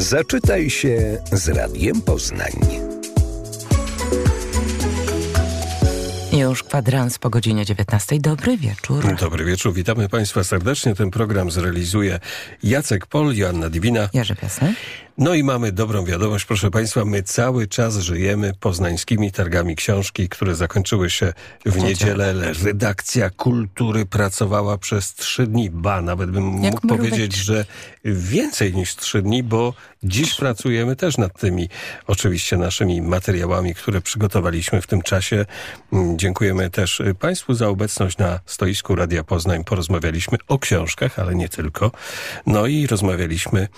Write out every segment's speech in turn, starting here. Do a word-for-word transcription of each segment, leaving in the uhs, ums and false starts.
Zaczytaj się z Radiem Poznań. Już kwadrans po godzinie dziewiętnastej. Dobry wieczór. Dobry wieczór, witamy Państwa serdecznie. Ten program zrealizuje Jacek Pol, Joanna Diwina. Jerzy Piasek. No i mamy dobrą wiadomość, proszę Państwa, my cały czas żyjemy poznańskimi targami książki, które zakończyły się w niedzielę. Redakcja Kultury pracowała przez trzy dni, ba, nawet bym Jak mógł mrówek. powiedzieć, że więcej niż trzy dni, bo dziś pracujemy też nad tymi oczywiście naszymi materiałami, które przygotowaliśmy w tym czasie. Dziękujemy też Państwu za obecność na stoisku Radia Poznań. Porozmawialiśmy o książkach, ale nie tylko. No i rozmawialiśmy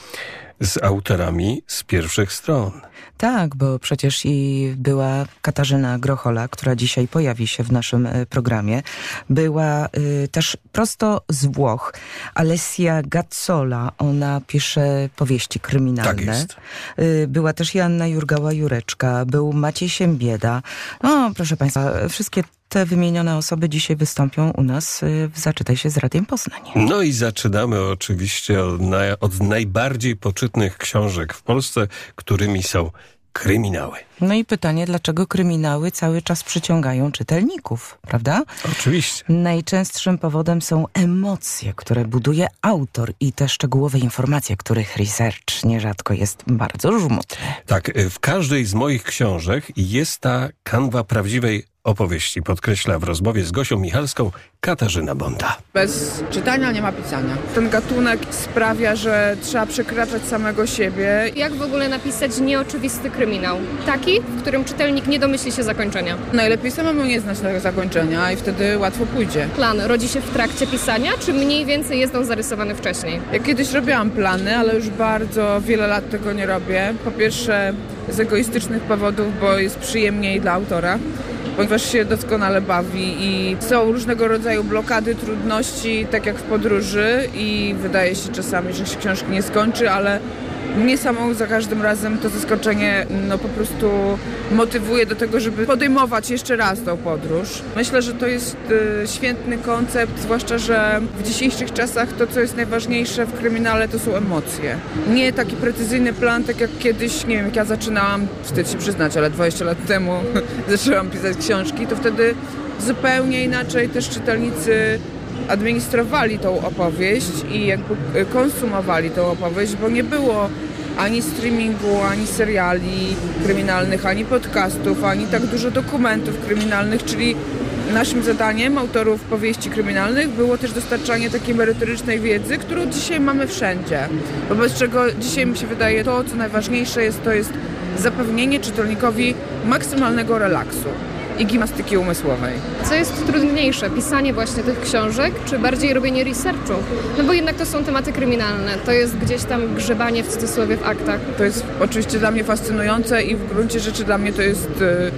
z autorami z pierwszych stron. Tak, bo przecież i była Katarzyna Grochola, która dzisiaj pojawi się w naszym y, programie. Była y, też prosto z Włoch Alessia Gazzola. Ona pisze powieści kryminalne. Tak jest. Y, była też Joanna Jurgała-Jureczka. Był Maciej Siembieda. No, proszę Państwa, wszystkie te wymienione osoby dzisiaj wystąpią u nas w Zaczytaj się z Radiem Poznań. No i zaczynamy oczywiście od, na, od najbardziej poczytnych książek w Polsce, którymi są kryminały. No i pytanie, dlaczego kryminały cały czas przyciągają czytelników, prawda? Oczywiście. Najczęstszym powodem są emocje, które buduje autor i te szczegółowe informacje, których research nierzadko jest bardzo żmudny. Tak, w każdej z moich książek jest ta kanwa prawdziwej opowieści, podkreśla w rozmowie z Gosią Michalską Katarzyna Bonda. Bez czytania nie ma pisania. Ten gatunek sprawia, że trzeba przekraczać samego siebie. Jak w ogóle napisać nieoczywisty kryminał? Taki, w którym czytelnik nie domyśli się zakończenia. Najlepiej samemu nie znać tego zakończenia i wtedy łatwo pójdzie. Plan rodzi się w trakcie pisania, czy mniej więcej jest on zarysowany wcześniej? Ja kiedyś robiłam plany, ale już bardzo wiele lat tego nie robię. Po pierwsze z egoistycznych powodów, bo jest przyjemniej dla autora, ponieważ się doskonale bawi i są różnego rodzaju blokady, trudności, tak jak w podróży i wydaje się czasami, że się książki nie skończy, ale mnie samą za każdym razem to zaskoczenie no, po prostu motywuje do tego, żeby podejmować jeszcze raz tą podróż. Myślę, że to jest y, świetny koncept, zwłaszcza, że w dzisiejszych czasach to, co jest najważniejsze w kryminale, to są emocje. Nie taki precyzyjny plan, tak jak kiedyś, nie wiem, jak ja zaczynałam, wstyd się przyznać, ale dwadzieścia lat temu zaczęłam pisać książki, to wtedy zupełnie inaczej też czytelnicy administrowali tą opowieść i jakby konsumowali tą opowieść, bo nie było ani streamingu, ani seriali kryminalnych, ani podcastów, ani tak dużo dokumentów kryminalnych, czyli naszym zadaniem autorów powieści kryminalnych było też dostarczanie takiej merytorycznej wiedzy, którą dzisiaj mamy wszędzie. Wobec czego dzisiaj mi się wydaje, to co najważniejsze jest, to jest zapewnienie czytelnikowi maksymalnego relaksu i gimnastyki umysłowej. Co jest trudniejsze? Pisanie właśnie tych książek, czy bardziej robienie researchu? No bo jednak to są tematy kryminalne. To jest gdzieś tam grzebanie w cudzysłowie w aktach. To jest oczywiście dla mnie fascynujące i w gruncie rzeczy dla mnie to jest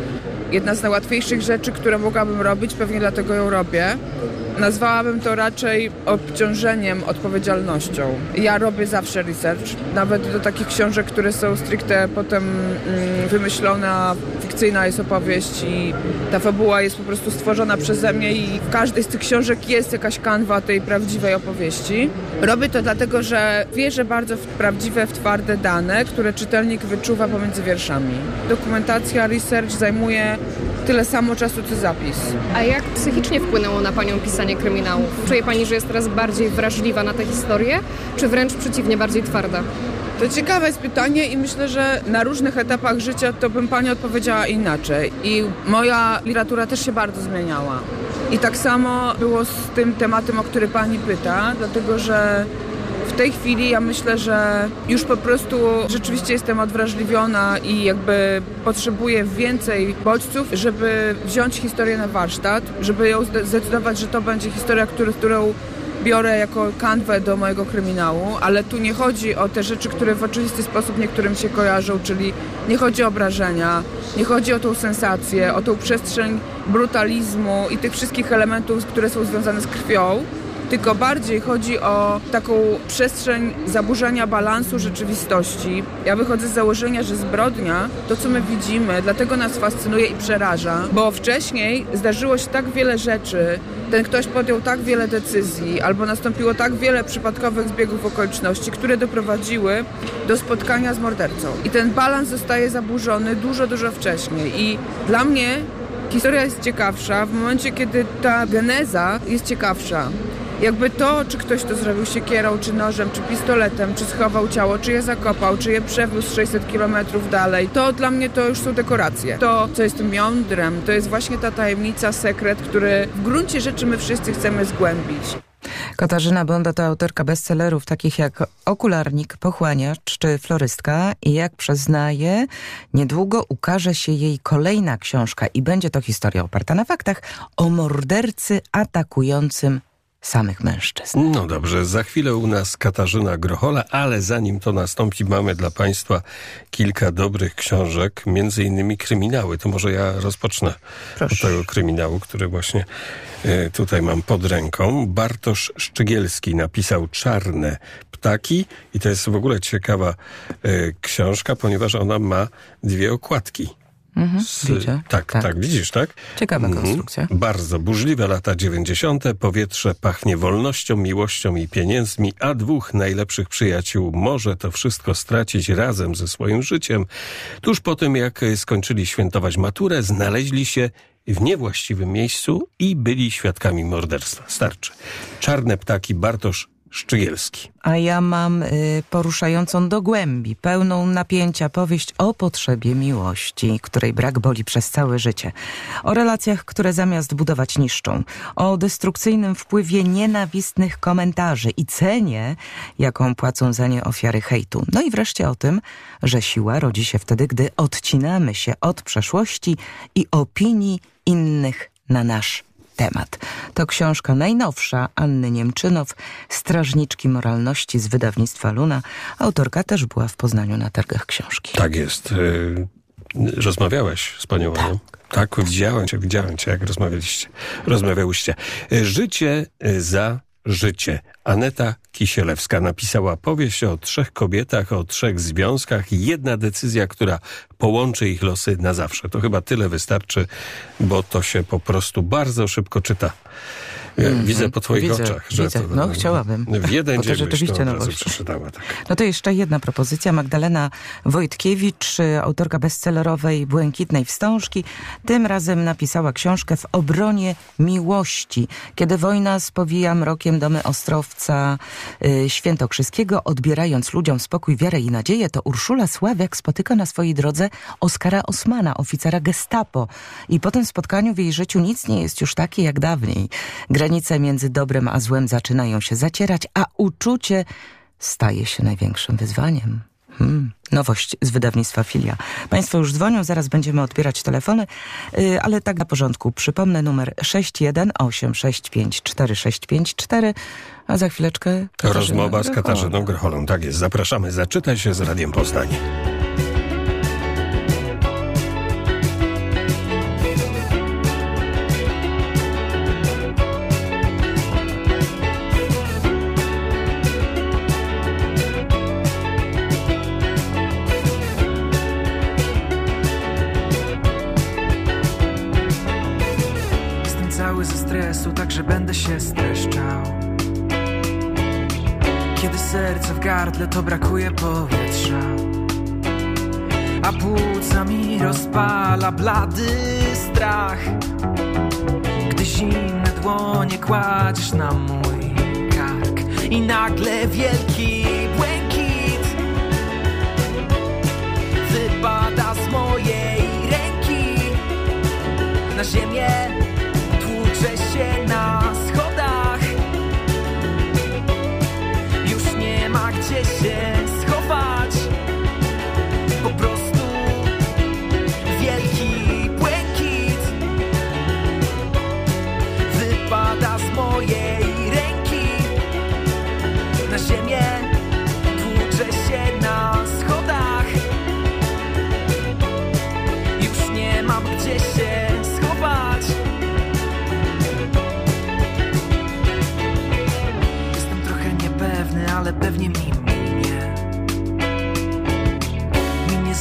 y, jedna z najłatwiejszych rzeczy, które mogłabym robić, pewnie dlatego ją robię. Nazwałabym to raczej obciążeniem, odpowiedzialnością. Ja robię zawsze research, nawet do takich książek, które są stricte potem mm, wymyślona, fikcyjna jest opowieść i ta fabuła jest po prostu stworzona przeze mnie i w każdej z tych książek jest jakaś kanwa tej prawdziwej opowieści. Robię to dlatego, że wierzę bardzo w prawdziwe, w twarde dane, które czytelnik wyczuwa pomiędzy wierszami. Dokumentacja, research zajmuje tyle samo czasu, co zapis. A jak psychicznie wpłynęło na Panią pisanie kryminałów? Czuje Pani, że jest teraz bardziej wrażliwa na tę historię, czy wręcz przeciwnie, bardziej twarda? To ciekawe jest pytanie i myślę, że na różnych etapach życia to bym Pani odpowiedziała inaczej. I moja literatura też się bardzo zmieniała. I tak samo było z tym tematem, o który Pani pyta, dlatego że w tej chwili ja myślę, że już po prostu rzeczywiście jestem odwrażliwiona i jakby potrzebuję więcej bodźców, żeby wziąć historię na warsztat, żeby ją zdecydować, że to będzie historia, którą biorę jako kanwę do mojego kryminału, ale tu nie chodzi o te rzeczy, które w oczywisty sposób niektórym się kojarzą, czyli nie chodzi o obrażenia, nie chodzi o tą sensację, o tą przestrzeń brutalizmu i tych wszystkich elementów, które są związane z krwią, tylko bardziej chodzi o taką przestrzeń zaburzania balansu rzeczywistości. Ja wychodzę z założenia, że zbrodnia, to co my widzimy, dlatego nas fascynuje i przeraża, bo wcześniej zdarzyło się tak wiele rzeczy, ten ktoś podjął tak wiele decyzji, albo nastąpiło tak wiele przypadkowych zbiegów okoliczności, które doprowadziły do spotkania z mordercą. I ten balans zostaje zaburzony dużo, dużo wcześniej. I dla mnie historia jest ciekawsza w momencie, kiedy ta geneza jest ciekawsza. Jakby to, czy ktoś to zrobił siekierą, czy nożem, czy pistoletem, czy schował ciało, czy je zakopał, czy je przewiózł sześćset kilometrów dalej, to dla mnie to już są dekoracje. To, co jest tym jądrem, to jest właśnie ta tajemnica, sekret, który w gruncie rzeczy my wszyscy chcemy zgłębić. Katarzyna Bonda to autorka bestsellerów takich jak Okularnik, Pochłaniacz czy Florystka i jak przyznaje, niedługo ukaże się jej kolejna książka i będzie to historia oparta na faktach o mordercy atakującym samych mężczyzn. No dobrze, za chwilę u nas Katarzyna Grochola, ale zanim to nastąpi, mamy dla Państwa kilka dobrych książek, między innymi kryminały. To może ja rozpocznę Proszę. od tego kryminału, który właśnie y, tutaj mam pod ręką. Bartosz Szczygielski napisał Czarne ptaki i to jest w ogóle ciekawa y, książka, ponieważ ona ma dwie okładki. Mhm, Z, widzę. tak, tak, Tak. widzisz, tak? Ciekawa konstrukcja. Mm, bardzo burzliwe lata dziewięćdziesiąte. Powietrze pachnie wolnością, miłością i pieniędzmi, a dwóch najlepszych przyjaciół może to wszystko stracić razem ze swoim życiem. Tuż po tym, jak skończyli świętować maturę, znaleźli się w niewłaściwym miejscu i byli świadkami morderstwa. Starczy. Czarne ptaki, Bartosz Szczygielski. A ja mam y, poruszającą do głębi, pełną napięcia powieść o potrzebie miłości, której brak boli przez całe życie. O relacjach, które zamiast budować niszczą. O destrukcyjnym wpływie nienawistnych komentarzy i cenie, jaką płacą za nie ofiary hejtu. No i wreszcie o tym, że siła rodzi się wtedy, gdy odcinamy się od przeszłości i opinii innych na nasz temat. To książka najnowsza Anny Niemczynow, Strażniczki Moralności z wydawnictwa Luna. Autorka też była w Poznaniu na targach książki. Tak jest. Y, rozmawiałeś z panią Anią? Tak, widziałem cię, widziałem cię, jak rozmawialiście. Rozmawiałyście. Y, Życie za życie. Aneta Kisielewska napisała powieść o trzech kobietach, o trzech związkach i jedna decyzja, która połączy ich losy na zawsze. To chyba tyle wystarczy, bo to się po prostu bardzo szybko czyta. Mm-hmm. Widzę po twoich widzę, oczach, że widzę. to, no, no chciałabym. W jeden bo to dzień rzeczywiście byś to od razu nowość. przeczytała. Tak. No to jeszcze jedna propozycja. Magdalena Wojtkiewicz, autorka bestsellerowej Błękitnej Wstążki, tym razem napisała książkę W obronie miłości. Kiedy wojna spowija mrokiem domy Ostrowca y, Świętokrzyskiego, odbierając ludziom spokój, wiarę i nadzieję, to Urszula Sławiak spotyka na swojej drodze Oskara Osmana, oficera gestapo. I po tym spotkaniu w jej życiu nic nie jest już takie jak dawniej. Granice między dobrem a złem zaczynają się zacierać, a uczucie staje się największym wyzwaniem. Hmm. Nowość z wydawnictwa Filia. Państwo już dzwonią, zaraz będziemy odbierać telefony, yy, ale tak na porządku. Przypomnę numer sześć jeden osiem sześć pięć cztery sześć pięć cztery, a za chwileczkę Katarzyna Rozmowa z Grochola. Katarzyną Grocholą. Tak jest, zapraszamy. Zaczytaj się z Radiem Poznań. Ze stresu, także będę się streszczał. Kiedy serce w gardle, to brakuje powietrza, a płuca mi rozpala blady strach. Gdy zimne dłonie kładziesz na mój kark i nagle wielki błękit wypada z mojej ręki na ziemię. Tłuczę się na schodach, już nie ma gdzie się schować. Po prostu wielki błękit wypada z mojej ręki na ziemię. Tłuczę się na schodach, już nie mam gdzie się schować.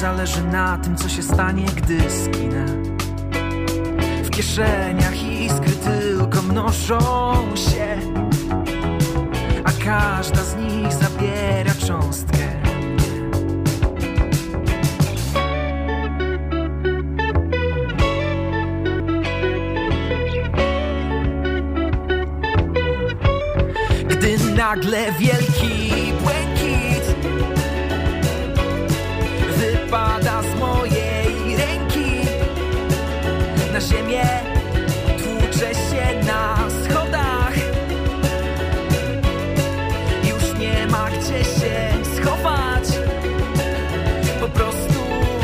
zależy na tym, co się stanie, gdy skinę. W kieszeniach iskry tylko mnożą się, a każda z nich zabiera cząstkę mnie. Gdy nagle wielki błękit wypada z mojej ręki, na ziemię tłuczę się na schodach. Już nie ma gdzie się schować, po prostu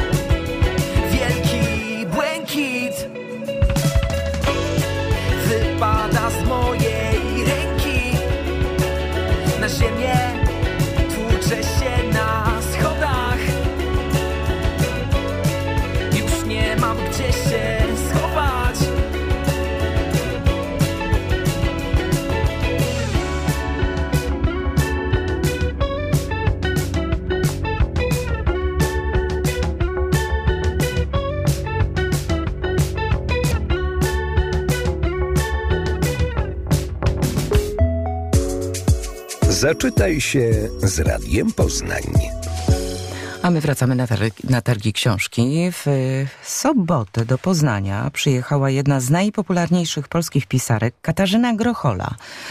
wielki błękit wypada z mojej ręki, na ziemię tłuczę się na schodach. Już nie mam gdzie się schować. Zaczytaj się z Radiem Poznań. A my wracamy na, targ, na targi książki. W sobotę do Poznania przyjechała jedna z najpopularniejszych polskich pisarek, Katarzyna Grochola.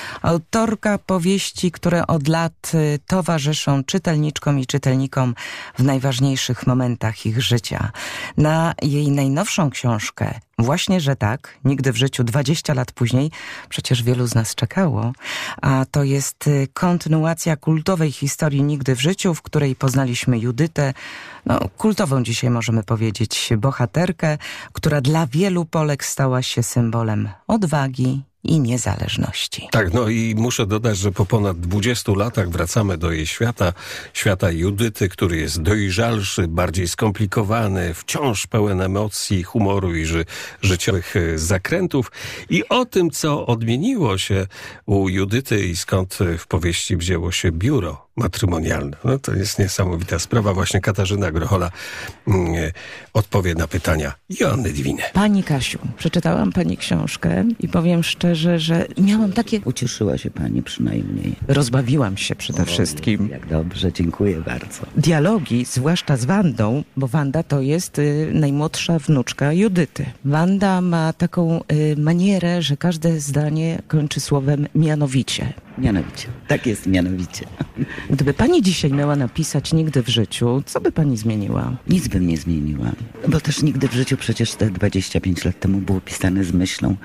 Autorka powieści, które od lat towarzyszą czytelniczkom i czytelnikom w najważniejszych momentach ich życia. Na jej najnowszą książkę, Właśnie, że tak, nigdy w życiu, dwadzieścia lat później, przecież wielu z nas czekało, a to jest kontynuacja kultowej historii Nigdy w życiu, w której poznaliśmy Judytę, no kultową dzisiaj możemy powiedzieć, bohaterkę, która dla wielu Polek stała się symbolem odwagi i niezależności. Tak, no i muszę dodać, że po ponad dwudziestu latach wracamy do jej świata, świata Judyty, który jest dojrzalszy, bardziej skomplikowany, wciąż pełen emocji, humoru i ży, życiowych zakrętów. I o tym, co odmieniło się u Judyty i skąd w powieści wzięło się biuro matrymonialne. No to jest niesamowita sprawa. Właśnie Katarzyna Grochola mm, odpowie na pytania Joanny Dwiny. Pani Kasiu, przeczytałam pani książkę i powiem szczerze, że miałam takie... Ucieszyła się pani przynajmniej. Rozbawiłam się przede O, wszystkim. Jak dobrze, dziękuję bardzo. Dialogi, zwłaszcza z Wandą, bo Wanda to jest y, najmłodsza wnuczka Judyty. Wanda ma taką y, manierę, że każde zdanie kończy słowem mianowicie. Mianowicie. Tak jest, mianowicie. Gdyby pani dzisiaj miała napisać Nigdy w życiu, co by pani zmieniła? Nic bym nie zmieniła. Bo też nigdy w życiu przecież te dwadzieścia pięć lat temu było pisane z myślą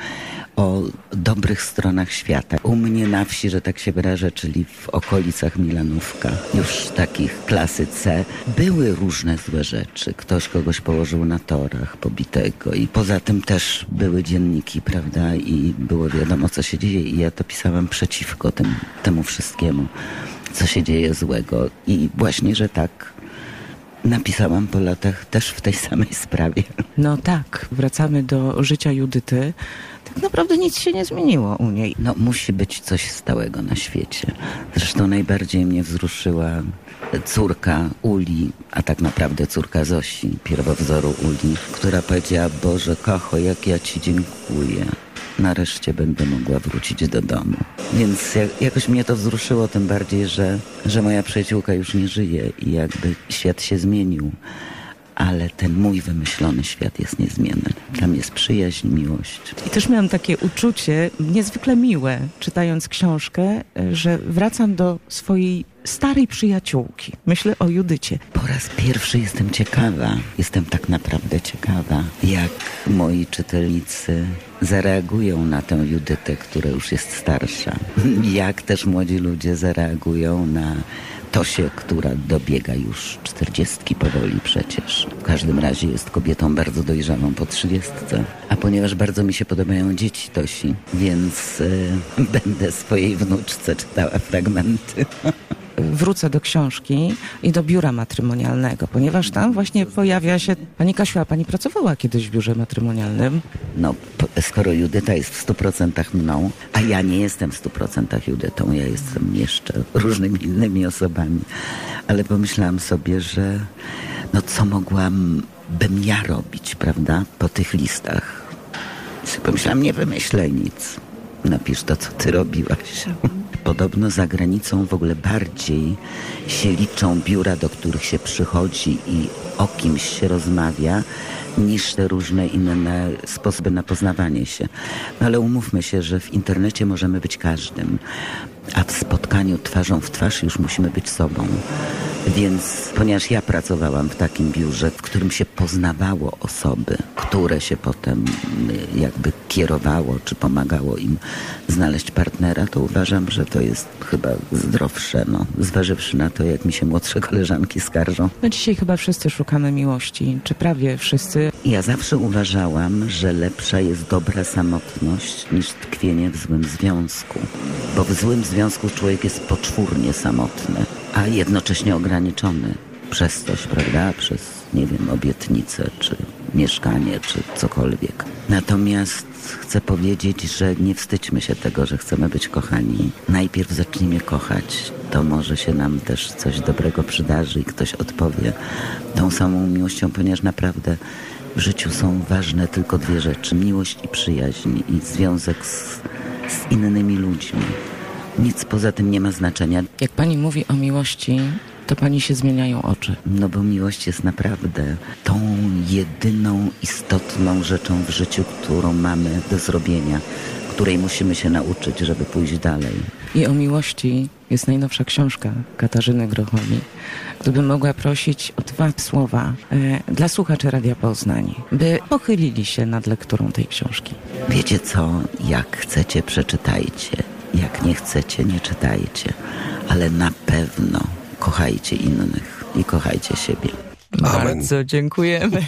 o dobrych stronach świata. U mnie na wsi, że tak się wyrażę, czyli w okolicach Milanówka, już takich klasy C, były różne złe rzeczy. Ktoś kogoś położył na torach, pobitego i poza tym też były dzienniki, prawda? I było wiadomo, co się dzieje i ja to pisałam przeciwko tym, temu wszystkiemu, co się dzieje złego. I właśnie, że tak napisałam po latach też w tej samej sprawie. No tak, wracamy do życia Judyty. Tak naprawdę nic się nie zmieniło u niej. No musi być coś stałego na świecie. Zresztą najbardziej mnie wzruszyła córka Uli, a tak naprawdę córka Zosi, pierwowzoru Uli, która powiedziała: Boże, kocho, jak ja ci dziękuję. Nareszcie będę mogła wrócić do domu. Więc jak, jakoś mnie to wzruszyło, tym bardziej, że, że moja przyjaciółka już nie żyje i jakby świat się zmienił. Ale ten mój wymyślony świat jest niezmienny. Tam jest przyjaźń, miłość. I też miałam takie uczucie niezwykle miłe, czytając książkę, że wracam do swojej starej przyjaciółki. Myślę o Judycie. Po raz pierwszy jestem ciekawa, jestem tak naprawdę ciekawa, jak moi czytelnicy zareagują na tę Judytę, która już jest starsza. Jak też młodzi ludzie zareagują na Tosię, która dobiega już czterdziestki powoli przecież. W każdym razie jest kobietą bardzo dojrzałą po trzydziestce. A ponieważ bardzo mi się podobają dzieci Tosi, więc y, będę swojej wnuczce czytała fragmenty. Wrócę do książki i do biura matrymonialnego, ponieważ tam właśnie pojawia się... Pani Kasiu, a pani pracowała kiedyś w biurze matrymonialnym? No, skoro Judyta jest w stu procentach mną, a ja nie jestem w stu procentach Judytą, ja jestem jeszcze różnymi innymi osobami, ale pomyślałam sobie, że no co mogłam bym ja robić, prawda, po tych listach. I sobie pomyślałam, nie wymyślaj nic. Napisz to, co ty robiłaś. Podobno za granicą w ogóle bardziej się liczą biura, do których się przychodzi i o kimś się rozmawia, niż te różne inne sposoby na poznawanie się. No ale umówmy się, że w internecie możemy być każdym, a w spotkaniu twarzą w twarz już musimy być sobą. Więc ponieważ ja pracowałam w takim biurze, w którym się poznawało osoby, które się potem jakby kierowało, czy pomagało im znaleźć partnera, to uważam, że to jest chyba zdrowsze, no, zważywszy na to, jak mi się młodsze koleżanki skarżą. No dzisiaj chyba wszyscy szukamy miłości, czy prawie wszyscy. Ja zawsze uważałam, że lepsza jest dobra samotność niż tkwienie w złym związku. Bo w złym związku człowiek jest poczwórnie samotny, a jednocześnie ograniczony przez coś, prawda? Przez, nie wiem, obietnicę, czy mieszkanie, czy cokolwiek. Natomiast chcę powiedzieć, że nie wstydźmy się tego, że chcemy być kochani. Najpierw zacznijmy kochać. To może się nam też coś dobrego przydarzy i ktoś odpowie tą samą miłością, ponieważ naprawdę w życiu są ważne tylko dwie rzeczy. Miłość i przyjaźń i związek z, z innymi ludźmi. Nic poza tym nie ma znaczenia. Jak pani mówi o miłości, to pani się zmieniają oczy. No bo miłość jest naprawdę tą jedyną istotną rzeczą w życiu, którą mamy do zrobienia, której musimy się nauczyć, żeby pójść dalej. I o miłości jest najnowsza książka Katarzyny Grocholi. Gdybym mogła prosić o dwa słowa e, dla słuchaczy Radia Poznań, by pochylili się nad lekturą tej książki. Wiecie co? Jak chcecie, przeczytajcie. Jak nie chcecie, nie czytajcie. Ale na pewno kochajcie innych i kochajcie siebie. Amen. Bardzo dziękujemy.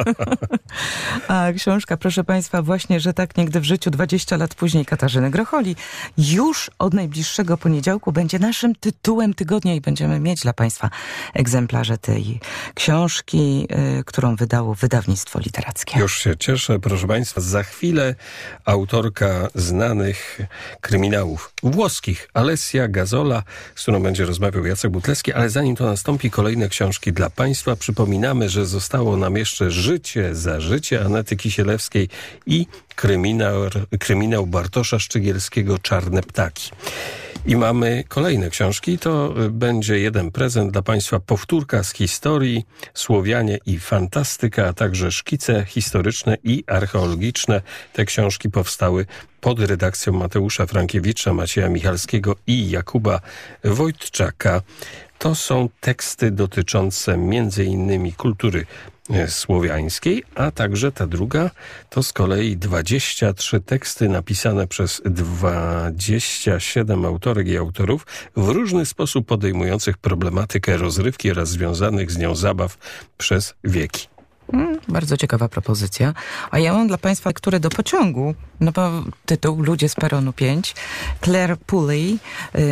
A książka, proszę Państwa, właśnie, że tak nigdy w życiu, dwadzieścia lat później, Katarzyny Grocholi, już od najbliższego poniedziałku będzie naszym tytułem tygodnia i będziemy mieć dla Państwa egzemplarze tej książki, y, którą wydało wydawnictwo literackie. Już się cieszę, proszę Państwa. Za chwilę autorka znanych kryminałów włoskich, Alessia Gazzola, z którą będzie rozmawiał Jacek Butlewski, ale zanim to nastąpi, kolejne książki dla Państwa. Przypominamy, że zostało nam jeszcze Życie za życie Anety Kisielewskiej i kryminał, kryminał Bartosza Szczygielskiego Czarne ptaki. I mamy kolejne książki. To będzie jeden prezent dla Państwa. Powtórka z historii, Słowianie i fantastyka, a także szkice historyczne i archeologiczne. Te książki powstały pod redakcją Mateusza Frankiewicza, Macieja Michalskiego i Jakuba Wojtczaka. To są teksty dotyczące między innymi kultury słowiańskiej, a także ta druga to z kolei dwadzieścia trzy teksty napisane przez dwadzieścia siedem autorek i autorów w różny sposób podejmujących problematykę rozrywki oraz związanych z nią zabaw przez wieki. Hmm, bardzo ciekawa propozycja. A ja mam dla Państwa lekturę do pociągu. No bo tytuł Ludzie z peronu pięć. Claire Pulley yy,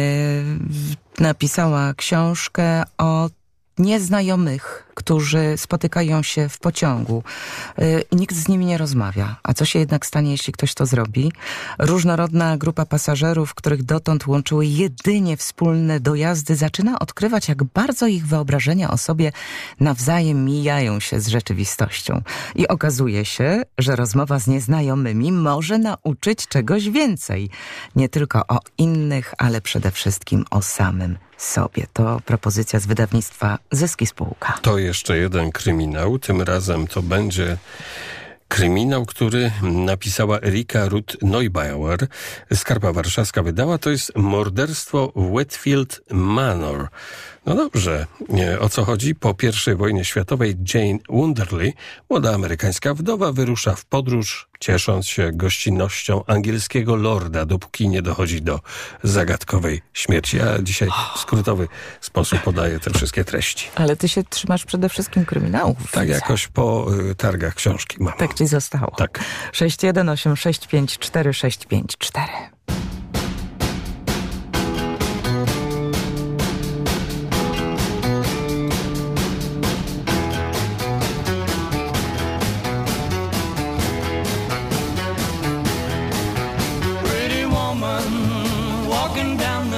napisała książkę o nieznajomych, którzy spotykają się w pociągu yy, i nikt z nimi nie rozmawia. A co się jednak stanie, jeśli ktoś to zrobi? Różnorodna grupa pasażerów, których dotąd łączyły jedynie wspólne dojazdy, zaczyna odkrywać, jak bardzo ich wyobrażenia o sobie nawzajem mijają się z rzeczywistością. I okazuje się, że rozmowa z nieznajomymi może nauczyć czegoś więcej. Nie tylko o innych, ale przede wszystkim o samym sobie. To propozycja z wydawnictwa Zyski Spółka. To jeszcze jeden kryminał. Tym razem to będzie kryminał, który napisała Erika Ruth Neubauer. Skarpa Warszawska wydała. To jest Morderstwo w Wheatfield Manor. No dobrze, o co chodzi? Po pierwszej wojnie światowej Jane Wunderly, młoda amerykańska wdowa, wyrusza w podróż, ciesząc się gościnnością angielskiego lorda, dopóki nie dochodzi do zagadkowej śmierci. Ja dzisiaj w skrótowy sposób podaję te wszystkie treści. Ale ty się trzymasz przede wszystkim kryminałów. Tak jakoś po y, targach książki mam. Tak ci zostało. Tak. sześć jeden osiem sześć pięć cztery sześć pięć cztery.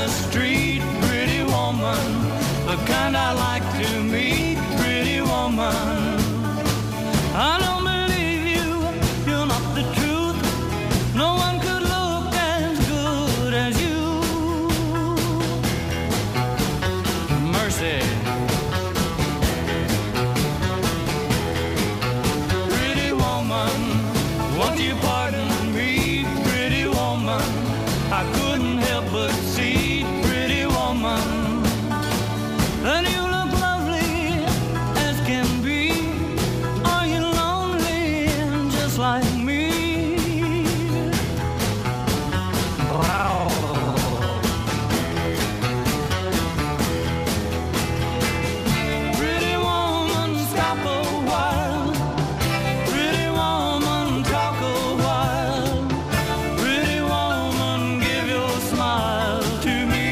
Kind I like to meet, pretty woman. like me. Pretty woman, stop a while. Pretty woman, talk a while. Pretty woman, give your smile to me.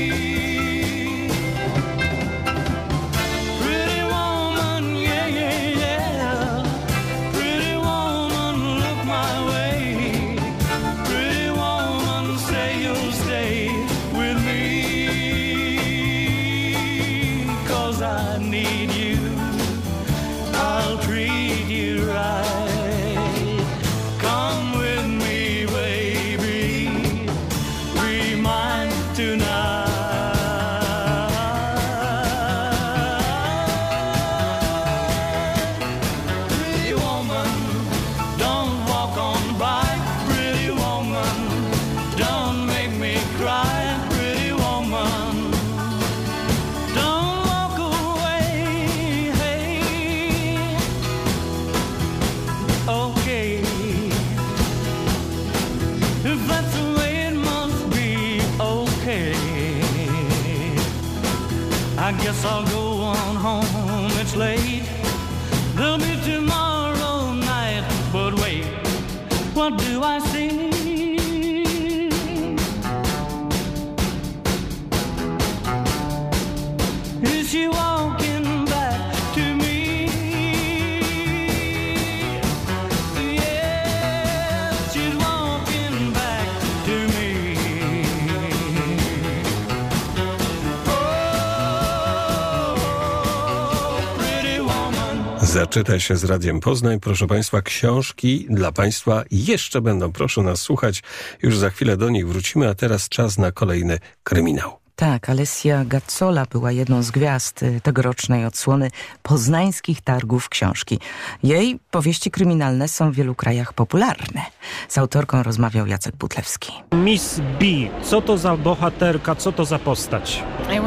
Pretty woman, yeah, yeah, yeah. Pretty woman, look my way. Pretty woman, say you'll stay with me. 'Cause I need you, I'll treat you right. Come with me, baby, be mine tonight. Pretty woman, don't walk on by. Pretty woman, don't make me cry. Pretty woman, don't walk away. Hey, okay, if that's the way it must be, okay. I guess I'll go on home, it's late. There'll be tomorrow night, but wait, what do I see? Is she walking back to me? Yes, she's walking back to me. Oh, pretty woman. Zaczytaj się z Radiem Poznań. Proszę Państwa, książki dla Państwa jeszcze będą. Proszę nas słuchać. Już za chwilę do nich wrócimy, a teraz czas na kolejny kryminał. Tak, Alessia Gazzola była jedną z gwiazd y, tegorocznej odsłony poznańskich targów książki. Jej powieści kryminalne są w wielu krajach popularne. Z autorką rozmawiał Jacek Butlewski. Miss B, co to za bohaterka, co to za postać?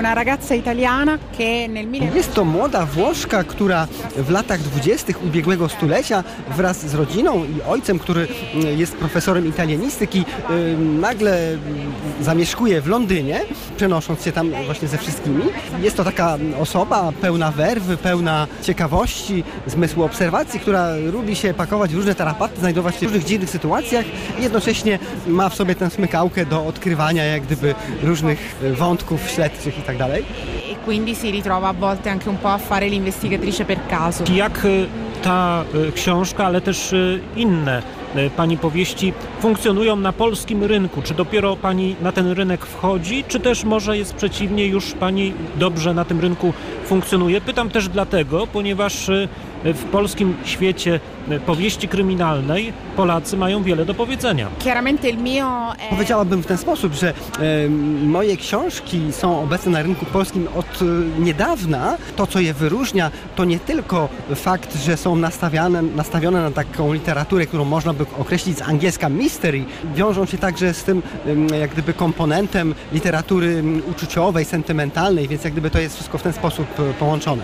Jest to młoda Włoszka, która w latach dwudziestych ubiegłego stulecia wraz z rodziną i ojcem, który jest profesorem italianistyki, nagle zamieszkuje w Londynie, przenosząc się tam właśnie ze wszystkimi. Jest to taka osoba pełna werwy, pełna ciekawości, zmysłu obserwacji, która lubi się pakować w różne tarapaty, znajdować się w różnych dziwnych sytuacjach i jednocześnie ma w sobie tę smykałkę do odkrywania jak gdyby różnych wątków śledczych i tak dalej. Quindi si ritrova a volte anche un po' a fare l'investigatrice per caso. Jak ta książka, ale też inne pani powieści funkcjonują na polskim rynku? Czy dopiero pani na ten rynek wchodzi, czy też może jest przeciwnie, już pani dobrze na tym rynku funkcjonuje? Pytam też dlatego, ponieważ w polskim świecie powieści kryminalnej Polacy mają wiele do powiedzenia. Powiedziałabym w ten sposób, że e, moje książki są obecne na rynku polskim od e, niedawna. To, co je wyróżnia, to nie tylko fakt, że są nastawione, nastawione na taką literaturę, którą można by określić z angielska mystery. Wiążą się także z tym e, jak gdyby komponentem literatury uczuciowej, sentymentalnej, więc jak gdyby to jest wszystko w ten sposób e, połączone.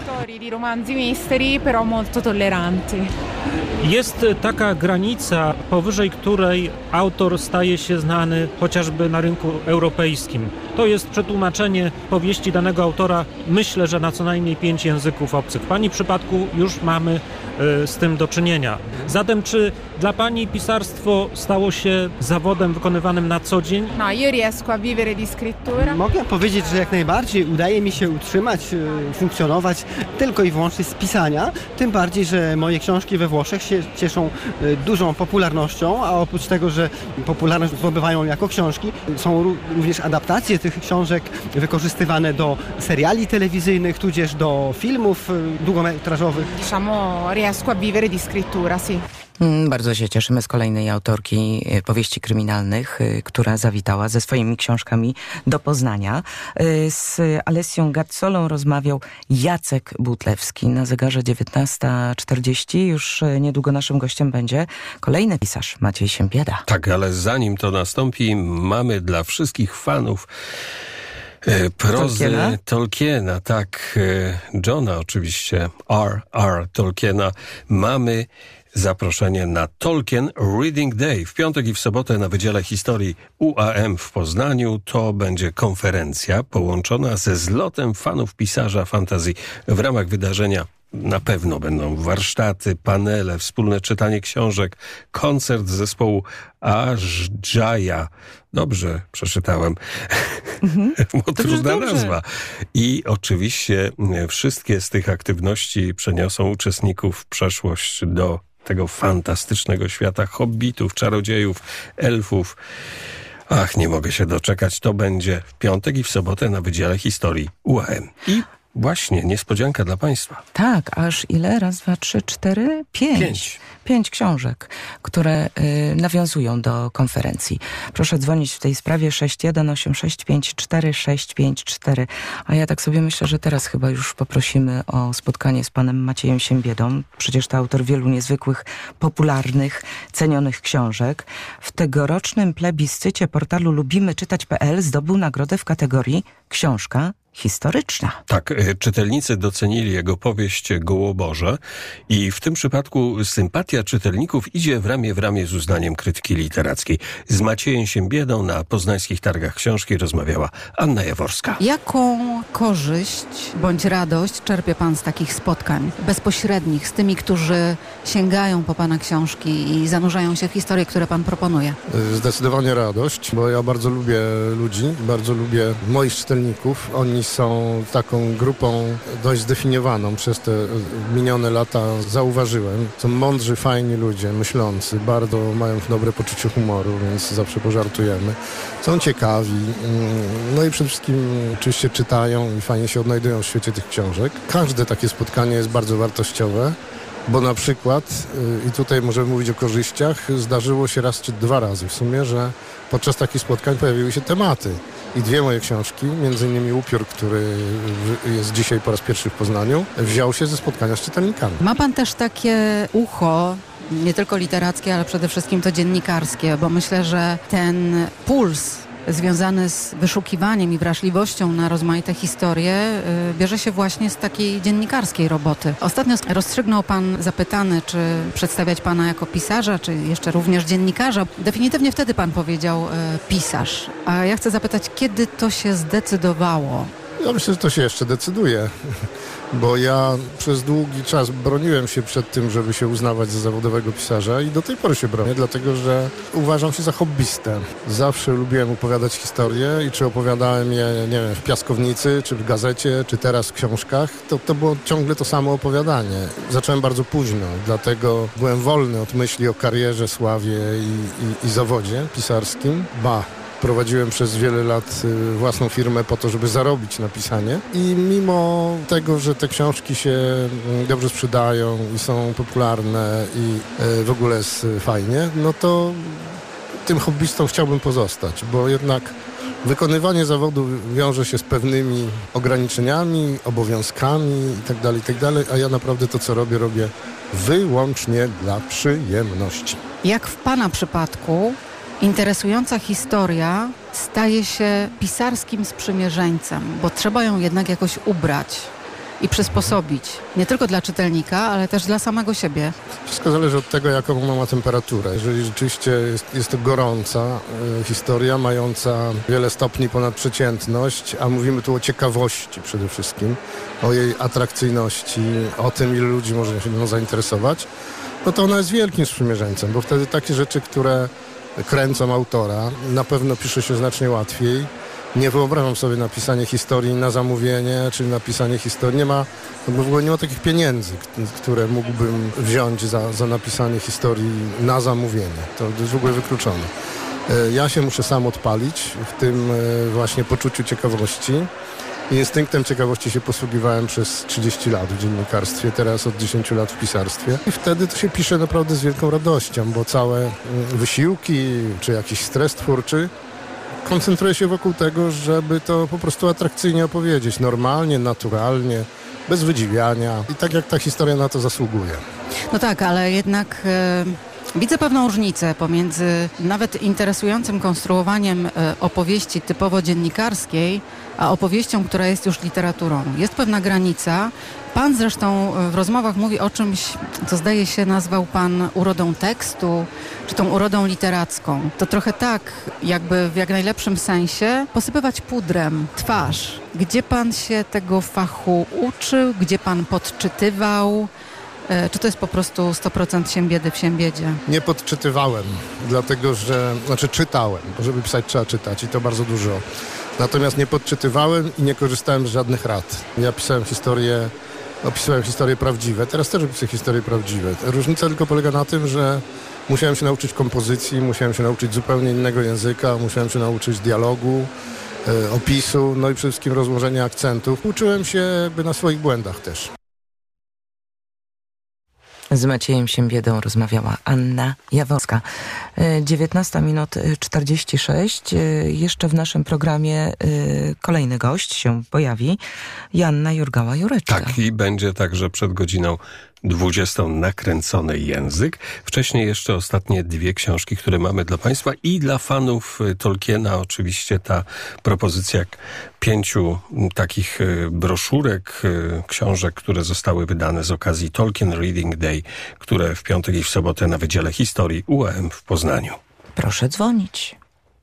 Jest taka granica, powyżej której autor staje się znany chociażby na rynku europejskim. To jest przetłumaczenie powieści danego autora, myślę, że na co najmniej pięć języków obcych. W pani przypadku już mamy y, z tym do czynienia. Zatem czy dla pani pisarstwo stało się zawodem wykonywanym na co dzień? No, io riesco a vivere di scrittura. Mogę powiedzieć, że jak najbardziej udaje mi się utrzymać, y, funkcjonować tylko i wyłącznie z pisania. Tym bardziej, że moje książki we Włoszech się cieszą y, dużą popularnością, a oprócz tego, że popularność zdobywają jako książki, są również adaptacje tych książek wykorzystywane do seriali telewizyjnych, tudzież do filmów y, długometrażowych. Diciamo, riesco a vivere di scrittura, sì. Bardzo się cieszymy z kolejnej autorki powieści kryminalnych, która zawitała ze swoimi książkami do Poznania. Z Alessią Gazzolą rozmawiał Jacek Butlewski. Na zegarze dziewiętnasta czterdzieści. Już niedługo naszym gościem będzie kolejny pisarz, Maciej Siembieda. Tak, ale zanim to nastąpi, mamy dla wszystkich fanów e, prozy Tolkiena? Tolkiena, tak, e, Johna oczywiście, R R Tolkiena, mamy zaproszenie na Tolkien Reading Day. W piątek i w sobotę na Wydziale Historii U A M w Poznaniu to będzie konferencja połączona ze zlotem fanów pisarza fantazji. W ramach wydarzenia na pewno będą warsztaty, panele, wspólne czytanie książek, koncert zespołu Ajaya. Dobrze przeczytałem. Mhm. Trudna nazwa. I oczywiście wszystkie z tych aktywności przeniosą uczestników w przeszłość do tego fantastycznego świata hobbitów, czarodziejów, elfów. Ach, nie mogę się doczekać. To będzie w piątek i w sobotę na Wydziale Historii U A M. I właśnie, niespodzianka dla Państwa. Tak, aż ile? Raz, dwa, trzy, cztery, pięć. Pięć, pięć książek, które y, nawiązują do konferencji. Proszę dzwonić w tej sprawie sześć jeden osiem sześć pięć cztery sześć pięć cztery. A ja tak sobie myślę, że teraz chyba już poprosimy o spotkanie z panem Maciejem Siembiedą. Przecież to autor wielu niezwykłych, popularnych, cenionych książek. W tegorocznym plebiscycie portalu lubimy czytać kropka p l zdobył nagrodę w kategorii książka historyczna. Tak, czytelnicy docenili jego powieść Gołoborze i w tym przypadku sympatia czytelników idzie w ramię w ramię z uznaniem krytyki literackiej. Z Maciejem Siembiedą na poznańskich targach książki rozmawiała Anna Jaworska. Jaką korzyść bądź radość czerpie pan z takich spotkań bezpośrednich, z tymi, którzy sięgają po pana książki i zanurzają się w historie, które pan proponuje? Zdecydowanie radość, bo ja bardzo lubię ludzi, bardzo lubię moich czytelników. Oni są taką grupą dość zdefiniowaną przez te minione lata, zauważyłem. Są mądrzy, fajni ludzie, myślący, bardzo mają dobre poczucie humoru, więc zawsze pożartujemy. Są ciekawi, no i przede wszystkim oczywiście czytają i fajnie się odnajdują w świecie tych książek. Każde takie spotkanie jest bardzo wartościowe, bo na przykład, i tutaj możemy mówić o korzyściach, zdarzyło się raz czy dwa razy w sumie, że podczas takich spotkań pojawiły się tematy. I dwie moje książki, między innymi Upiór, który jest dzisiaj po raz pierwszy w Poznaniu, wziął się ze spotkania z czytelnikami. Ma pan też takie ucho, nie tylko literackie, ale przede wszystkim to dziennikarskie, bo myślę, że ten puls związany z wyszukiwaniem i wrażliwością na rozmaite historie yy, bierze się właśnie z takiej dziennikarskiej roboty. Ostatnio rozstrzygnął pan zapytany, czy przedstawiać pana jako pisarza, czy jeszcze również dziennikarza. Definitywnie wtedy pan powiedział yy, pisarz. A ja chcę zapytać, kiedy to się zdecydowało? Ja myślę, że to się jeszcze decyduje, bo ja przez długi czas broniłem się przed tym, żeby się uznawać za zawodowego pisarza i do tej pory się bronię, dlatego że uważam się za hobbystę. Zawsze lubiłem opowiadać historie i czy opowiadałem je, nie wiem, w piaskownicy, czy w gazecie, czy teraz w książkach, to, to było ciągle to samo opowiadanie. Zacząłem bardzo późno, dlatego byłem wolny od myśli o karierze, sławie i, i, i zawodzie pisarskim. Ba! Prowadziłem przez wiele lat własną firmę po to, żeby zarobić na pisanie i mimo tego, że te książki się dobrze sprzedają i są popularne i w ogóle jest fajnie, no to tym hobbystą chciałbym pozostać, bo jednak wykonywanie zawodu wiąże się z pewnymi ograniczeniami, obowiązkami itd., itd., a ja naprawdę to, co robię, robię wyłącznie dla przyjemności. Jak w pana przypadku interesująca historia staje się pisarskim sprzymierzeńcem, bo trzeba ją jednak jakoś ubrać i przysposobić. Nie tylko dla czytelnika, ale też dla samego siebie. Wszystko zależy od tego, jaką ona ma temperaturę. Jeżeli rzeczywiście jest, jest to gorąca y, historia, mająca wiele stopni ponad przeciętność, a mówimy tu o ciekawości przede wszystkim, o jej atrakcyjności, o tym, ile ludzi może się nią zainteresować, no to ona jest wielkim sprzymierzeńcem, bo wtedy takie rzeczy, które kręcą autora, na pewno pisze się znacznie łatwiej. Nie wyobrażam sobie napisanie historii na zamówienie, czy napisanie historii. Nie ma, w ogóle nie ma takich pieniędzy, które mógłbym wziąć za, za napisanie historii na zamówienie. To jest w ogóle wykluczone. Ja się muszę sam odpalić w tym właśnie poczuciu ciekawości. I instynktem ciekawości się posługiwałem przez trzydzieści lat w dziennikarstwie, teraz od dziesięciu lat w pisarstwie. I wtedy to się pisze naprawdę z wielką radością, bo całe wysiłki czy jakiś stres twórczy koncentruje się wokół tego, żeby to po prostu atrakcyjnie opowiedzieć, normalnie, naturalnie, bez wydziwiania i tak jak ta historia na to zasługuje. No tak, ale jednak Widzę pewną różnicę pomiędzy nawet interesującym konstruowaniem opowieści typowo dziennikarskiej, a opowieścią, która jest już literaturą. Jest pewna granica. Pan zresztą w rozmowach mówi o czymś, co zdaje się nazwał pan urodą tekstu, czy tą urodą literacką. To trochę tak, jakby w jak najlepszym sensie posypywać pudrem twarz. Gdzie pan się tego fachu uczył? Gdzie pan podczytywał? Czy to jest po prostu sto procent siembiedy w siembiedzie? Nie podczytywałem, dlatego że, znaczy czytałem, bo żeby pisać trzeba czytać i to bardzo dużo. Natomiast nie podczytywałem i nie korzystałem z żadnych rad. Ja pisałem historie, opisywałem historie prawdziwe, teraz też opisuję historie prawdziwe. Różnica tylko polega na tym, że musiałem się nauczyć kompozycji, musiałem się nauczyć zupełnie innego języka, musiałem się nauczyć dialogu, e, opisu, no i przede wszystkim rozłożenia akcentów. Uczyłem się jakby na swoich błędach też. Z Maciejem Siembiedą rozmawiała Anna Jaworska. dziewiętnasta minut czterdzieści sześć. Jeszcze w naszym programie kolejny gość się pojawi. Joanna Jurgała-Jureczka. Tak, i będzie także przed godziną dwudziestą Nakręcony język. Wcześniej jeszcze ostatnie dwie książki, które mamy dla Państwa i dla fanów Tolkiena. Oczywiście ta propozycja pięciu takich broszurek, książek, które zostały wydane z okazji Tolkien Reading Day, które w piątek i w sobotę na Wydziale Historii U A M w Poznaniu. Proszę dzwonić.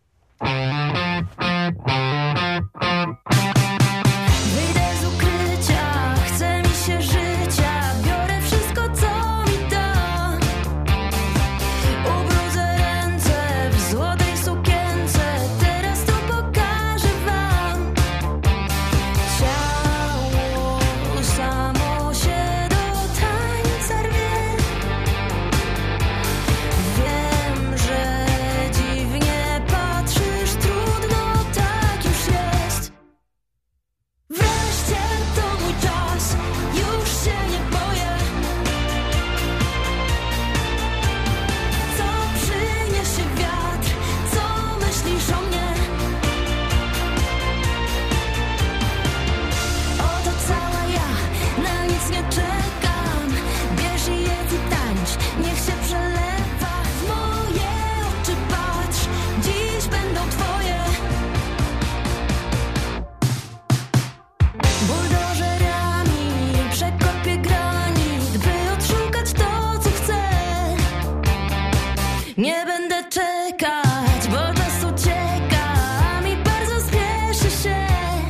Nie będę czekać, bo czas ucieka, a mi bardzo spieszy się.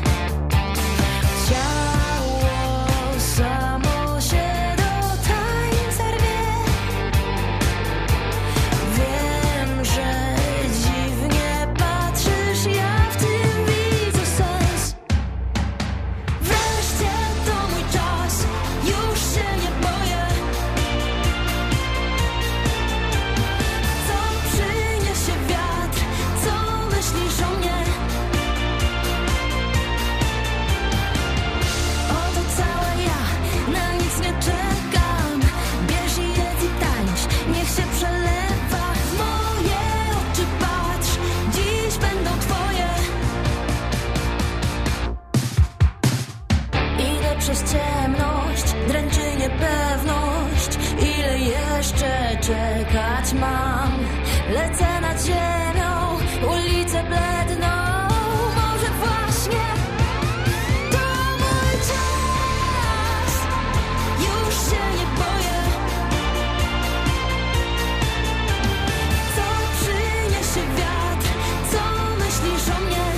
Ciało samo się do tańca rwie. Wiem, że dziwnie patrzysz, ja w tym widzę sens. Wreszcie to mój czas, już się nie boję. Przez ciemność dręczy niepewność. Ile jeszcze czekać mam? Lecę nad ziemią, ulice bledną. Może właśnie to mój czas. Już się nie boję. Co przyniesie wiatr? Co myślisz o mnie?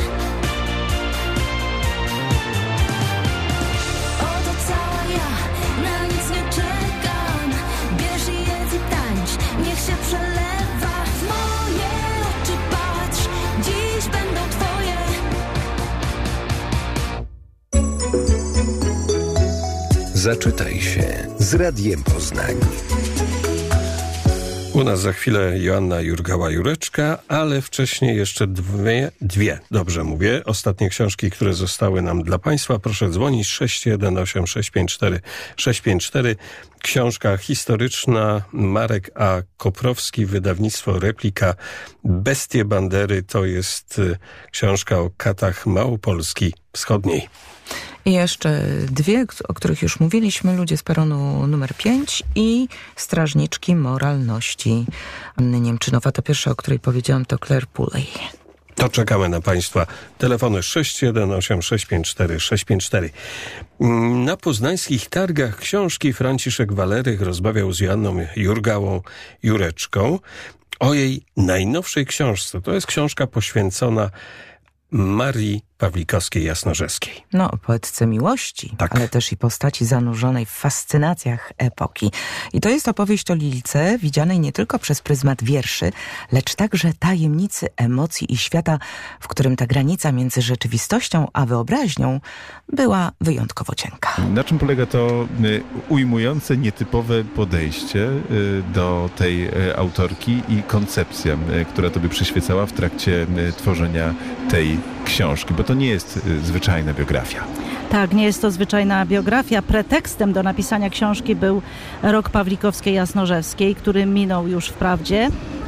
Na nic nie czekam, bierz i jedz i tańcz. Niech się przelewa w moje oczy, patrz. Dziś będą twoje. Zaczytaj się z Radiem Poznań. U nas za chwilę Joanna Jurgała-Jureczka, ale wcześniej jeszcze dwie, dwie, dobrze mówię, ostatnie książki, które zostały nam dla Państwa. Proszę dzwonić sześć jeden osiem sześć pięć cztery sześć pięć cztery. Książka historyczna, Marek A. Koprowski, wydawnictwo Replika. Bestie Bandery to jest książka o katach Małopolski wschodniej. I jeszcze dwie, o których już mówiliśmy, Ludzie z peronu numer pięć i Strażniczki moralności Anny Niemczynowa. Ta pierwsza, o której powiedziałam, to Claire Pulley. To czekamy na Państwa telefony sześć jeden osiem sześć pięć cztery sześć pięć cztery. Na poznańskich targach książki Franciszek Walerych rozmawiał z Joanną Jurgałą Jureczką o jej najnowszej książce. To jest książka poświęcona Marii Pawlikowskiej-Jasnorzewskiej. No, poetce miłości, tak, ale też i postaci zanurzonej w fascynacjach epoki. I to jest opowieść o Lilce, widzianej nie tylko przez pryzmat wierszy, lecz także tajemnicy emocji i świata, w którym ta granica między rzeczywistością a wyobraźnią była wyjątkowo cienka. Na czym polega to ujmujące, nietypowe podejście do tej autorki i koncepcja, która tobie przyświecała w trakcie tworzenia tej książki? Bo to nie jest zwyczajna biografia. Tak, nie jest to zwyczajna biografia. Pretekstem do napisania książki był rok Pawlikowskiej-Jasnorzewskiej, który minął już wprawdzie,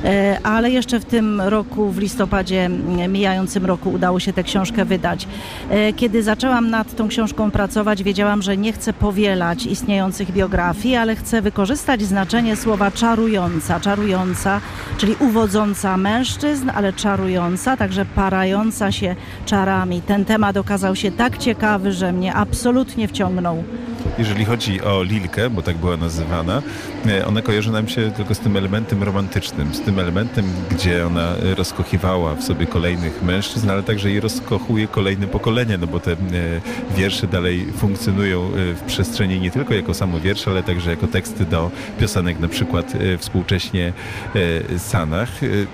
ale jeszcze w tym roku, w listopadzie mijającym roku udało się tę książkę wydać. Kiedy zaczęłam nad tą książką pracować, wiedziałam, że nie chcę powielać istniejących biografii, ale chcę wykorzystać znaczenie słowa czarująca. Czarująca, czyli uwodząca mężczyzn, ale czarująca, także parająca się czarami. Ten temat okazał się tak ciekawy, że mnie absolutnie wciągnął. Jeżeli chodzi o Lilkę, bo tak była nazywana, ona kojarzy nam się tylko z tym elementem romantycznym, z tym elementem, gdzie ona rozkochiwała w sobie kolejnych mężczyzn, ale także i rozkochuje kolejne pokolenia, no bo te wiersze dalej funkcjonują w przestrzeni nie tylko jako samo wiersze, ale także jako teksty do piosenek, na przykład współcześnie Sanach.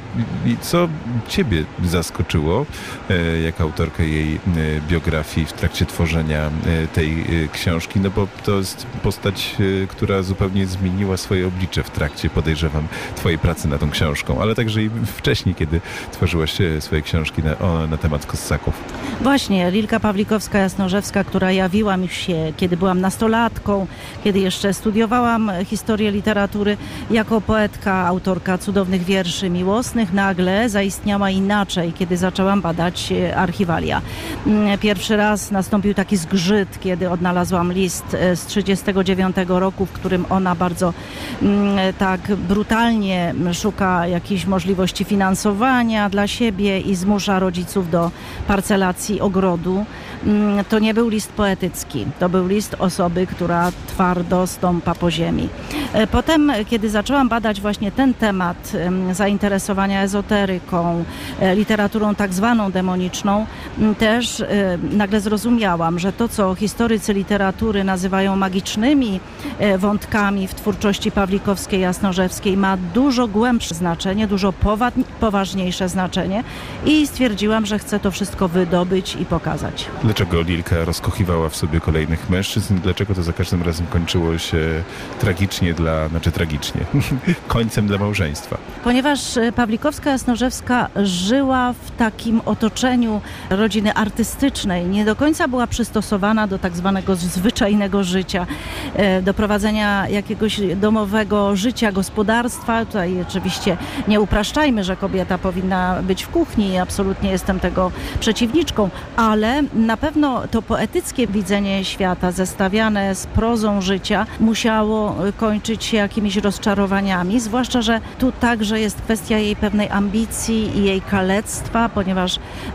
I co ciebie zaskoczyło jako autorkę jej biografii w trakcie tworzenia tej książki? No bo to jest postać, która zupełnie zmieniła swoje oblicze w trakcie, podejrzewam, twojej pracy nad tą książką, ale także i wcześniej, kiedy tworzyłaś swoje książki na, o, na temat Kossaków. Właśnie, Lilka Pawlikowska-Jasnorzewska, która jawiła mi się, kiedy byłam nastolatką, kiedy jeszcze studiowałam historię literatury, jako poetka, autorka cudownych wierszy miłosnych, nagle zaistniała inaczej, kiedy zaczęłam badać archiwalia. Pierwszy raz nastąpił taki zgrzyt, kiedy odnalazłam list z trzydziestego dziewiątego roku, w którym ona bardzo mm, tak brutalnie szuka jakichś możliwości finansowania dla siebie i zmusza rodziców do parcelacji ogrodu. Mm, to nie był list poetycki, to był list osoby, która twardo stąpa po ziemi. Potem, kiedy zaczęłam badać właśnie ten temat mm, zainteresowania ezoteryką, literaturą tak zwaną demoniczną, mm, też y, nagle zrozumiałam, że to, co historycy literatury nazywają magicznymi wątkami w twórczości Pawlikowskiej-Jasnorzewskiej, ma dużo głębsze znaczenie, dużo powa- poważniejsze znaczenie i stwierdziłam, że chcę to wszystko wydobyć i pokazać. Dlaczego Lilka rozkochiwała w sobie kolejnych mężczyzn? Dlaczego to za każdym razem kończyło się tragicznie dla, znaczy tragicznie, końcem dla małżeństwa? Ponieważ Pawlikowska-Jasnorzewska żyła w takim otoczeniu rodziny artystycznej, nie do końca była przystosowana do tak zwanego zwyczajnego życia, do prowadzenia jakiegoś domowego życia, gospodarstwa. Tutaj oczywiście nie upraszczajmy, że kobieta powinna być w kuchni, absolutnie jestem tego przeciwniczką, ale na pewno to poetyckie widzenie świata zestawiane z prozą życia musiało kończyć się jakimiś rozczarowaniami, zwłaszcza, że tu także jest kwestia jej pewnej ambicji i jej kalectwa, ponieważ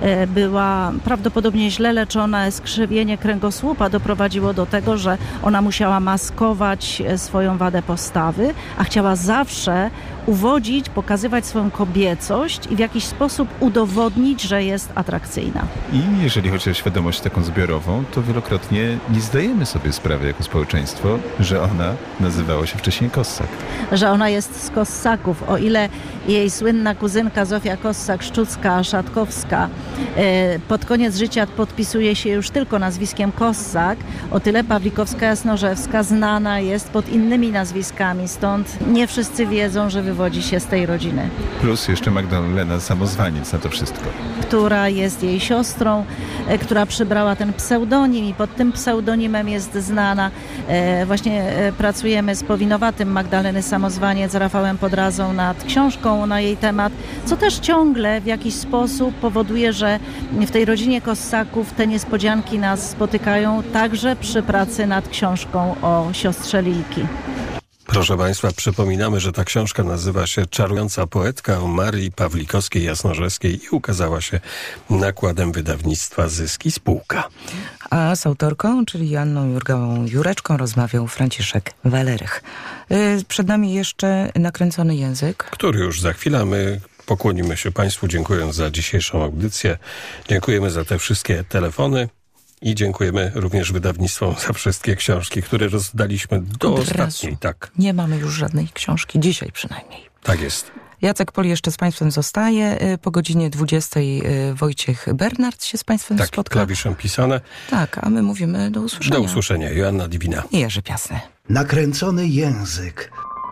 była prawdopodobnie źle leczona, skrzywienie kręgosłupa doprowadziło do tego, że ona musiała maskować swoją wadę postawy, a chciała zawsze uwodzić, pokazywać swoją kobiecość i w jakiś sposób udowodnić, że jest atrakcyjna. I jeżeli chodzi o świadomość taką zbiorową, to wielokrotnie nie zdajemy sobie sprawy jako społeczeństwo, że ona nazywała się wcześniej Kossak. Że ona jest z Kossaków. O ile jej słynna kuzynka Zofia Kossak-Szczucka-Szatkowska pod koniec życia podpisuje się już tylko nazwiskiem Kossak, o tyle Pawlikowska-Jasnorzewska znana jest pod innymi nazwiskami. Stąd nie wszyscy wiedzą, że wywodzi się z tej rodziny. Plus jeszcze Magdalena Samozwaniec na to wszystko. Która jest jej siostrą, e, która przybrała ten pseudonim i pod tym pseudonimem jest znana. E, właśnie e, pracujemy z powinowatym Magdaleny Samozwaniec, z Rafałem Podrazą nad książką na jej temat, co też ciągle w jakiś sposób powoduje, że w tej rodzinie Kossaków te niespodzianki nas spotykają także przy pracy nad książką o siostrze Lilki. Proszę Państwa, przypominamy, że ta książka nazywa się Czarująca poetka o Marii Pawlikowskiej-Jasnorzewskiej i ukazała się nakładem wydawnictwa Zyski Spółka. A z autorką, czyli Joanną Jurgałą Jureczką, rozmawiał Franciszek Walerych. Przed nami jeszcze Nakręcony język. Który już za chwilę. My pokłonimy się Państwu, dziękując za dzisiejszą audycję. Dziękujemy za te wszystkie telefony. I dziękujemy również wydawnictwom za wszystkie książki, które rozdaliśmy do Od ostatniej. razu. Tak, Nie mamy już żadnej książki, dzisiaj przynajmniej. tak jest. Jacek Pol jeszcze z Państwem zostaje. Po godzinie dwudziestej Wojciech Bernard się z Państwem Tak, spotka. klawiszem pisane. Tak, a my mówimy do usłyszenia. Do usłyszenia. Joanna Diwina. I Jerzy Piasny. Nakręcony język.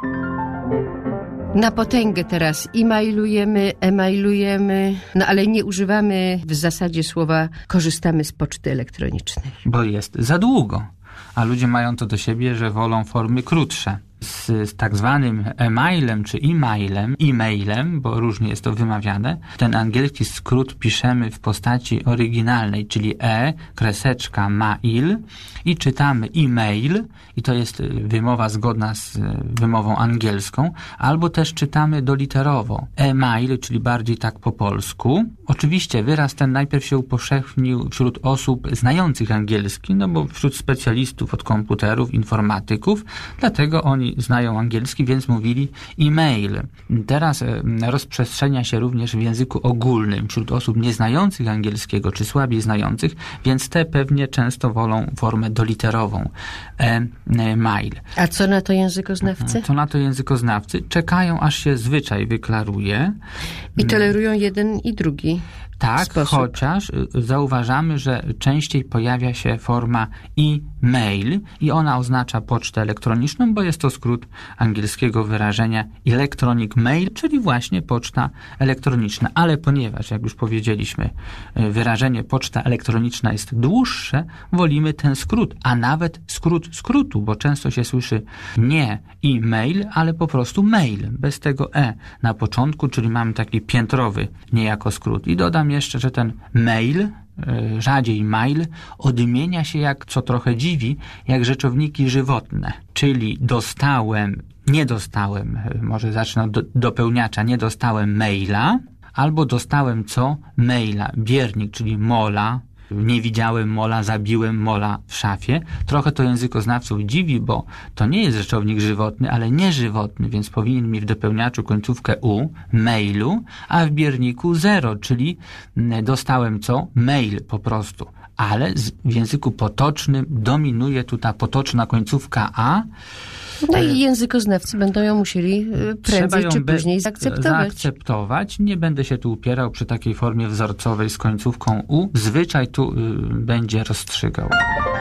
Na potęgę teraz e-mailujemy, e-mailujemy, no ale nie używamy w zasadzie słowa korzystamy z poczty elektronicznej. Bo jest za długo, a ludzie mają to do siebie, że wolą formy krótsze. Z, z tak zwanym e-mailem czy e-mailem, e-mailem, bo różnie jest to wymawiane, ten angielski skrót piszemy w postaci oryginalnej, czyli e, kreseczka, mail i czytamy e-mail i to jest wymowa zgodna z wymową angielską, albo też czytamy doliterowo e-mail, czyli bardziej tak po polsku. Oczywiście wyraz ten najpierw się upowszechnił wśród osób znających angielski, no bo wśród specjalistów od komputerów, informatyków, dlatego oni znają angielski, więc mówili e-mail. Teraz rozprzestrzenia się również w języku ogólnym wśród osób nieznających angielskiego czy słabiej znających, więc te pewnie często wolą formę doliterową e-mail. A co na to językoznawcy? Co na to językoznawcy? Czekają, aż się zwyczaj wyklaruje. I tolerują jeden i drugi. Tak, sposób. Chociaż zauważamy, że częściej pojawia się forma e-mail i ona oznacza pocztę elektroniczną, bo jest to skrót angielskiego wyrażenia electronic mail, czyli właśnie poczta elektroniczna. Ale ponieważ, jak już powiedzieliśmy, wyrażenie poczta elektroniczna jest dłuższe, wolimy ten skrót, a nawet skrót skrótu, bo często się słyszy nie e-mail, ale po prostu mail, bez tego e na początku, czyli mamy taki piętrowy niejako skrót. I dodam jeszcze, że ten mail, rzadziej mail, odmienia się, jak co trochę dziwi, jak rzeczowniki żywotne, czyli dostałem, nie dostałem, może zacznę od dopełniacza, nie dostałem maila, albo dostałem co? Maila, biernik, czyli mola, nie widziałem mola, zabiłem mola w szafie. Trochę to językoznawców dziwi, bo to nie jest rzeczownik żywotny, ale nieżywotny, więc powinien mieć w dopełniaczu końcówkę u, mailu, a w bierniku zero, czyli dostałem co? Mail po prostu. Ale w języku potocznym dominuje tu ta potoczna końcówka a. No i językoznawcy będą ją musieli prędzej czy później zaakceptować. zaakceptować. Nie będę się tu upierał przy takiej formie wzorcowej z końcówką u. Zwyczaj tu y, będzie rozstrzygał.